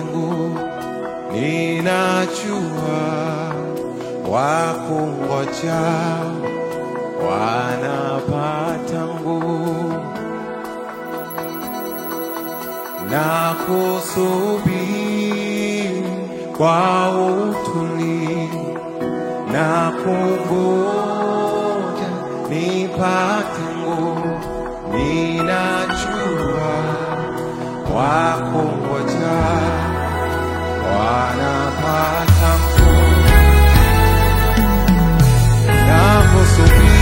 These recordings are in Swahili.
ulimwengu, ninajua wakungoja wanapata nguvu, na kusubiri kwa utulivu, na kungoja nipate nguvu. Ninajua wakungoja wanapata nguvu, na kusubiri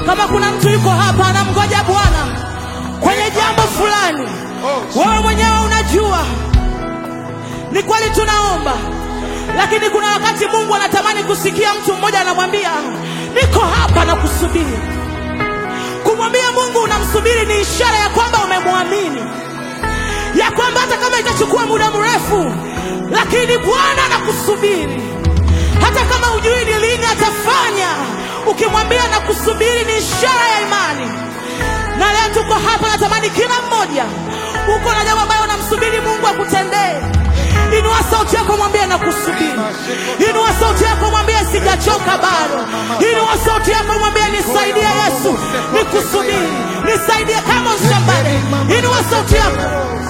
Kama kuna mtu yuko hapa anamgoja Bwana kwenye jambo fulani, wewe mwenyewe unajua ni kweli tunaomba, lakini kuna wakati Mungu anatamani kusikia mtu mmoja anamwambia niko hapa na kusubiri. Kumwambia Mungu unamsubiri ni ishara ya kwamba umemwamini, ya kwamba hata kama itachukua muda mrefu, lakini Bwana anakusubiri. Hata kama hujui ni lini atafanya, ukimwambia na kusubiri ni ishara ya imani. Na leo tuko hapa, natamani kila mmoja uko na jambo ambalo unamsubiri Mungu akutendee. Inua sauti yako mwambie na kusubiri. Inua sauti yako mwambie sijachoka bado. Inua sauti yako mwambie nisaidie Yesu, nikusubiri. Nisaidie kama shambani. Inua sauti yako.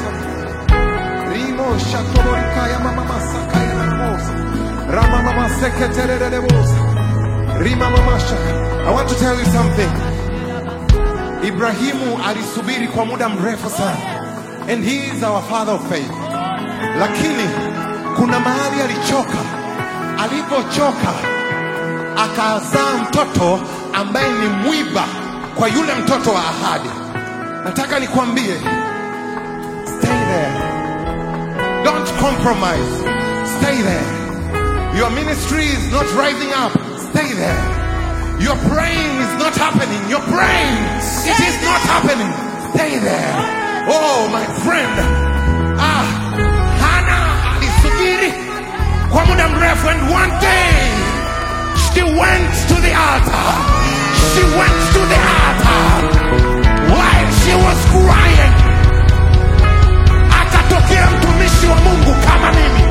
Rimo shatorika ya mama masaka ya namosa. Rama mama seketerere debosa. Rima mama shaka. I want to tell you something. Ibrahimu alisubiri kwa muda mrefu sana. And he is our father of faith. Lakini kuna mahali alichoka. Alipochoka akazaa mtoto ambaye ni mwiba kwa yule mtoto wa ahadi. Nataka nikwambie, stay there. Don't compromise. Stay there. Your ministry is not rising up. Stay there. Your praying is not happening. Your praying, it is not happening. Stay there. Oh my friend. Hannah alisubiri kwa muda mrefu, and one day she went to the altar. She went to the altar while she was crying. Akatokea mtumishi wa Mungu kama mimi,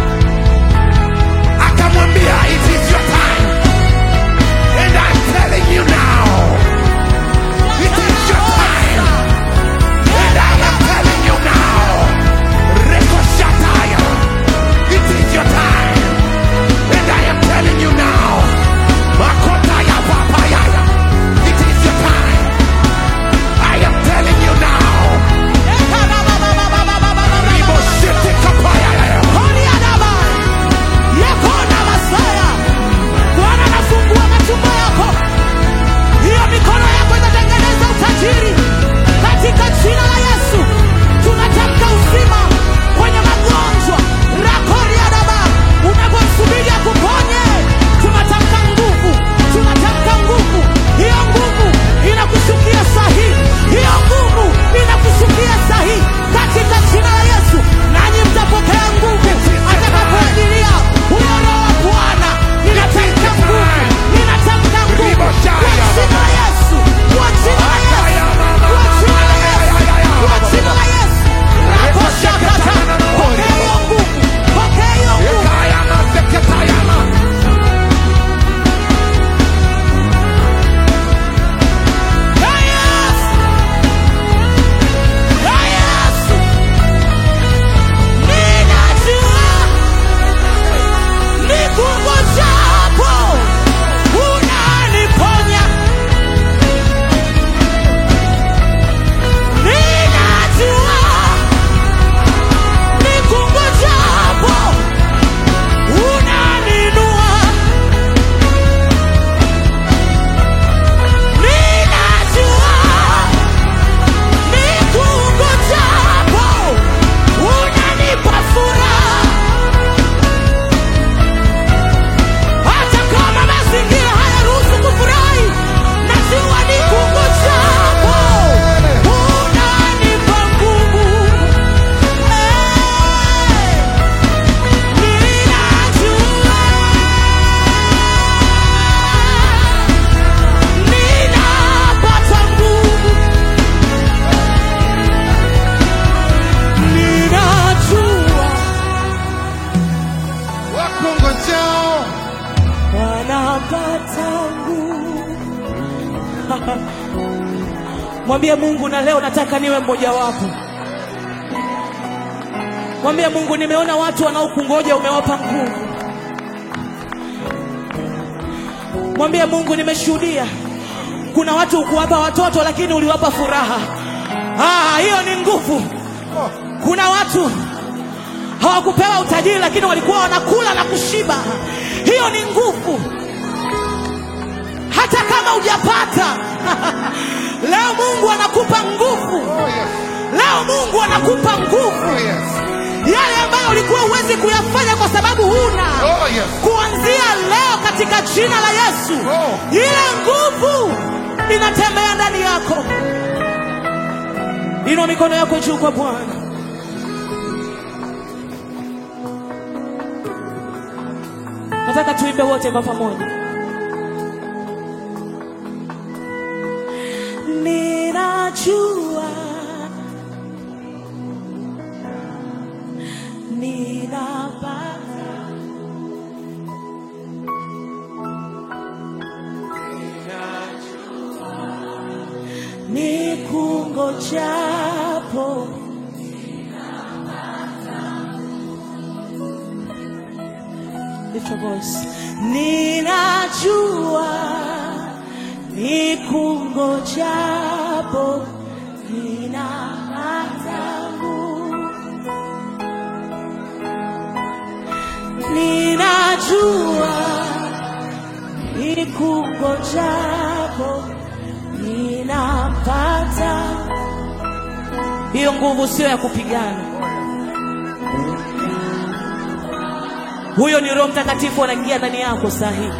akamwambia it is your time, and I'm telling you now, it is your time, and I am telling you now, Rekoshataya, it is your time, and I am telling you now, Makotaya Papayaya, it is your time, I am telling you now. Katika jina la Yesu tunatamka uzima kwenye magonjwa. Rakoria daba, unapomsubiri akuponye, tunatamka nguvu, tunatamka nguvu. Hiyo nguvu inakushukia sahihi, hiyo nguvu inakushukia sahihi katika jina la Yesu. Nanyi mtapokea nguvu atakapoajilia huyo Roho wa Bwana. Ninatamka nguvu, ninatamka nguvu kwa jina la Yesu, kwa jina la Yesu. Mwambie Mungu, na leo nataka niwe mmoja wapo. Mwambie Mungu, nimeona watu wanaokungoja umewapa nguvu. Mwambie Mungu, nimeshuhudia kuna watu ukuwapa watoto lakini uliwapa furaha. Hiyo ni nguvu. Kuna watu hawakupewa utajiri lakini walikuwa wanakula na kushiba. Hiyo ni nguvu. hata kama hujapata. Leo Mungu anakupa nguvu. Leo Mungu anakupa nguvu. Yale ambayo ulikuwa huwezi kuyafanya kwa sababu huna. Kuanzia leo katika jina la Yesu, ile nguvu inatembea ndani yako. Inua mikono yako juu kwa Bwana. Nataka tuimbe wote kwa pamoja. Ninajua, ninapata, nikungojapo, lift your voice. Ninajua, nikungojapo, ninapata nguvu. Ninajua, nikungojapo, ninapata. Hiyo nguvu sio ya kupigana. Huyo ni Roho Mtakatifu anaingia ndani yako sahihi.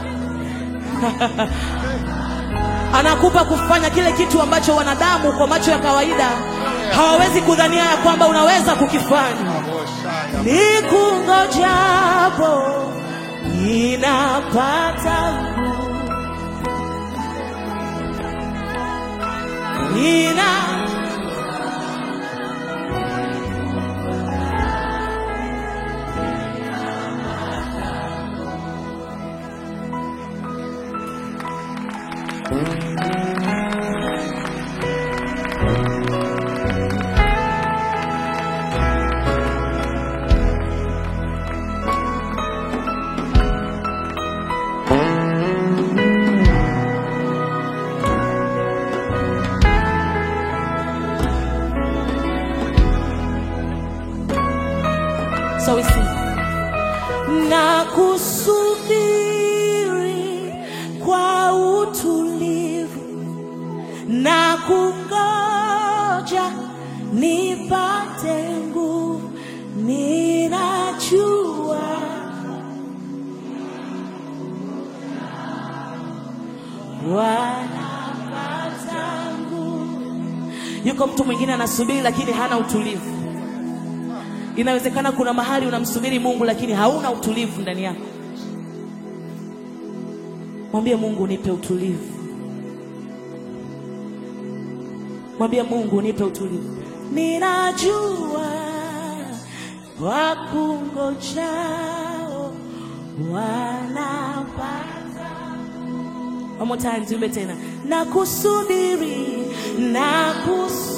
Anakupa kufanya kile kitu ambacho wanadamu kwa macho ya kawaida hawawezi kudhania ya kwamba unaweza kukifanya. Nikungojapo, ninapata nguvu. So we sing. Nakusubiri kwa utulivu, nakungoja nipate nguvu. Ninajua wanapata nguvu. Yuko mtu mwingine anasubiri lakini hana utulivu. Inawezekana kuna mahali unamsubiri Mungu lakini hauna utulivu ndani yako. Mwambie Mungu, nipe utulivu. Mwambie Mungu, nipe utulivu. Ninajua wakungojao wanapata. One more time, tuimbe tena. Nakusubiri, nakusubiri.